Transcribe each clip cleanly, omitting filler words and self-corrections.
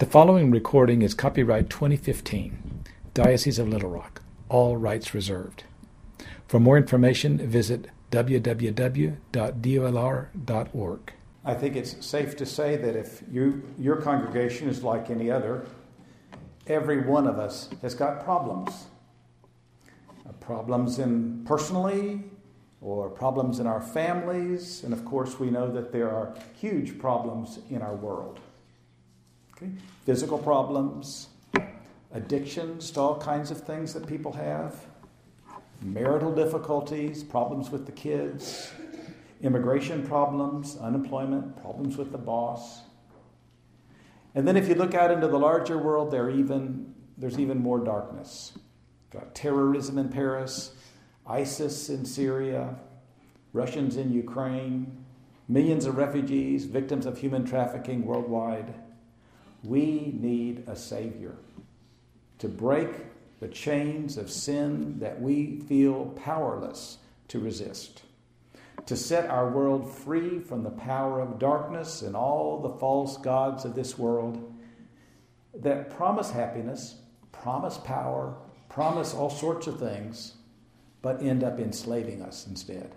The following recording is copyright 2015, Diocese of Little Rock, all rights reserved. For more information, visit www.dolr.org. I think it's safe to say that if your congregation is like any other, every one of us has got problems. Problems in personally, or problems in our families, and of course we know that there are huge problems in our world. Okay? Physical problems, addictions to all kinds of things that people have, marital difficulties, problems with the kids, immigration problems, unemployment, problems with the boss. And then if you look out into the larger world, there's even more darkness. Got terrorism in Paris, ISIS in Syria, Russians in Ukraine, millions of refugees, victims of human trafficking worldwide. We need a Savior to break the chains of sin that we feel powerless to resist, to set our world free from the power of darkness and all the false gods of this world that promise happiness, promise power, promise all sorts of things, but end up enslaving us instead.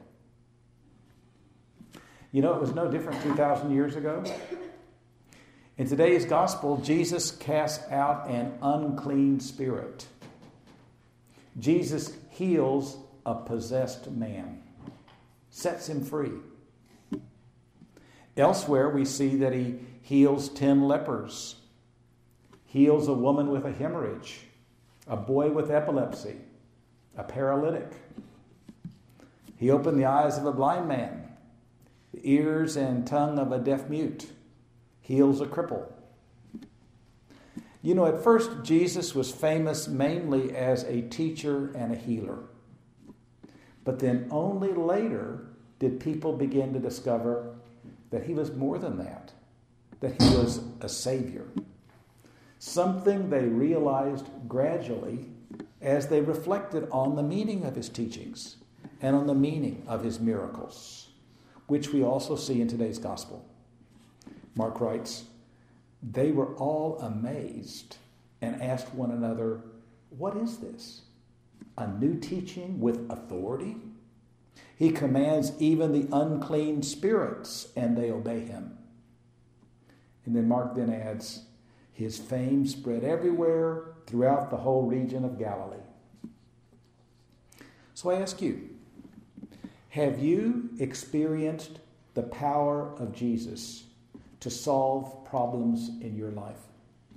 You know, it was no different 2,000 years ago. In today's gospel, Jesus casts out an unclean spirit. Jesus heals a possessed man, sets him free. Elsewhere, we see that he heals 10 lepers, heals a woman with a hemorrhage, a boy with epilepsy, a paralytic. He opened the eyes of a blind man, the ears and tongue of a deaf mute, heals a cripple. You know, at first, Jesus was famous mainly as a teacher and a healer. But then only later did people begin to discover that he was more than that he was a Savior. Something they realized gradually as they reflected on the meaning of his teachings and on the meaning of his miracles, which we also see in today's gospel. Mark writes, "They were all amazed and asked one another, 'What is this? A new teaching with authority? He commands even the unclean spirits, and they obey him.'" And then Mark then adds, "His fame spread everywhere throughout the whole region of Galilee." So I ask you, have you experienced the power of Jesus to solve problems in your life?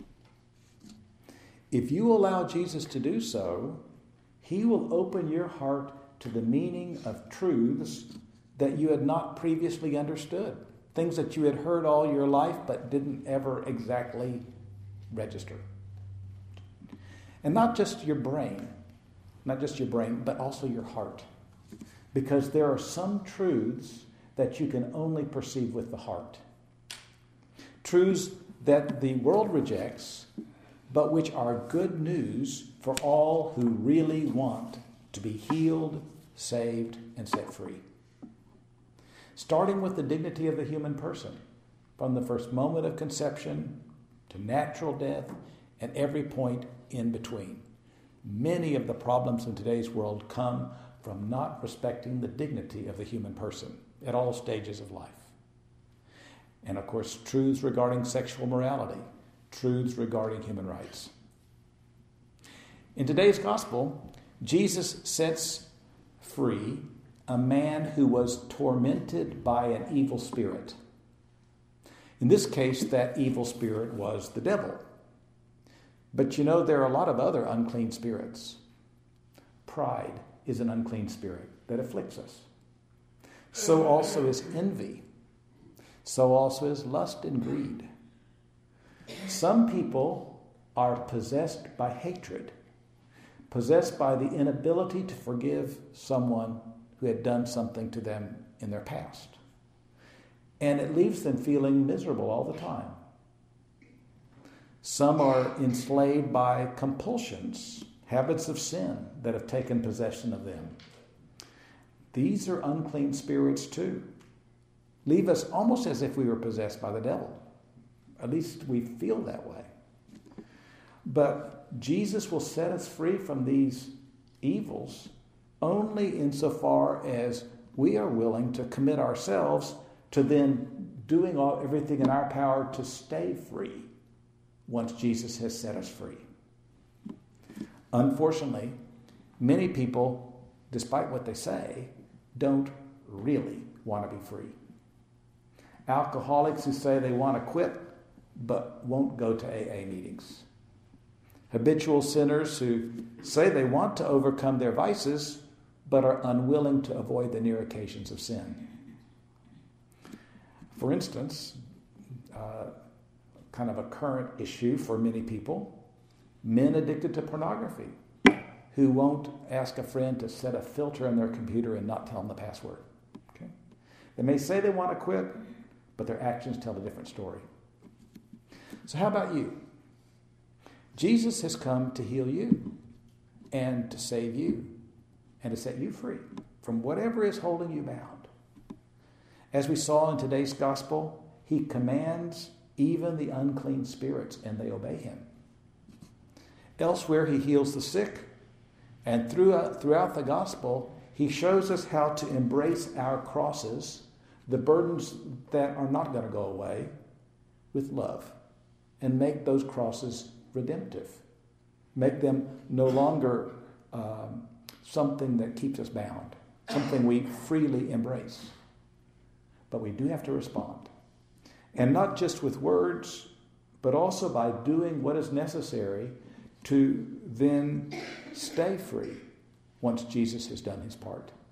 If you allow Jesus to do so, he will open your heart to the meaning of truths that you had not previously understood, things that you had heard all your life but didn't ever exactly register. And not just your brain, but also your heart. Because there are some truths that you can only perceive with the heart. Truths that the world rejects, but which are good news for all who really want to be healed, saved, and set free. Starting with the dignity of the human person, from the first moment of conception to natural death and every point in between. Many of the problems in today's world come from not respecting the dignity of the human person at all stages of life. And of course, truths regarding sexual morality, truths regarding human rights. In today's gospel, Jesus sets free a man who was tormented by an evil spirit. In this case, that evil spirit was the devil. But you know, there are a lot of other unclean spirits. Pride is an unclean spirit that afflicts us. So also is envy. So also is lust and greed. Some people are possessed by hatred, possessed by the inability to forgive someone who had done something to them in their past. And it leaves them feeling miserable all the time. Some are enslaved by compulsions, habits of sin that have taken possession of them. These are unclean spirits too. Leave us almost as if we were possessed by the devil. At least we feel that way. But Jesus will set us free from these evils only insofar as we are willing to commit ourselves to then doing everything in our power to stay free once Jesus has set us free. Unfortunately, many people, despite what they say, don't really want to be free. Alcoholics who say they want to quit but won't go to AA meetings. Habitual sinners who say they want to overcome their vices but are unwilling to avoid the near occasions of sin. For instance, kind of a current issue for many people, men addicted to pornography who won't ask a friend to set a filter on their computer and not tell them the password. Okay? They may say they want to quit, but their actions tell a different story. So how about you? Jesus has come to heal you and to save you and to set you free from whatever is holding you bound. As we saw in today's gospel, he commands even the unclean spirits and they obey him. Elsewhere, he heals the sick, and throughout the gospel, he shows us how to embrace our crosses, the burdens that are not going to go away, with love, and make those crosses redemptive. Make them no longer something that keeps us bound, something we freely embrace. But we do have to respond. And not just with words, but also by doing what is necessary to then stay free once Jesus has done his part.